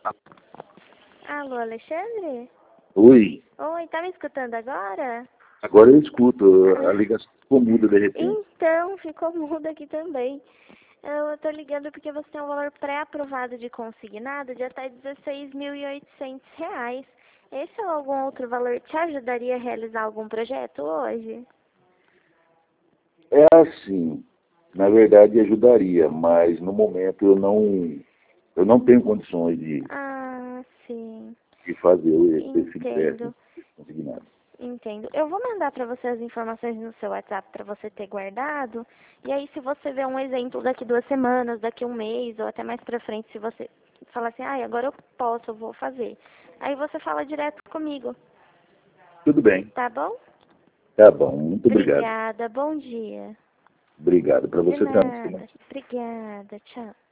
Alô, Alexandre? Oi, Oi, tá me escutando agora? agora eu escuto. A ligação ficou muda de repente. Então, ficou mudo aqui também. Eu tô ligando porque você tem um valor pré-aprovado de consignado de até R$ 16.800. Esse ou algum outro valor te ajudaria a realizar algum projeto hoje? É assim, na verdade ajudaria, mas no momento eu não tenho condições Ah, sim. de fazer esse Entendo. empréstimo consignado. Entendo. Eu vou mandar para você as informações no seu WhatsApp para você ter guardado. E aí, se você ver um exemplo daqui 2 semanas, daqui um mês, ou até mais para frente, se você falar assim, agora eu posso, eu vou fazer. Aí você fala direto comigo, Tudo bem, tá bom? tá bom, muito obrigado. Obrigada, bom dia. Obrigado para De você também. nada. Obrigada, tchau.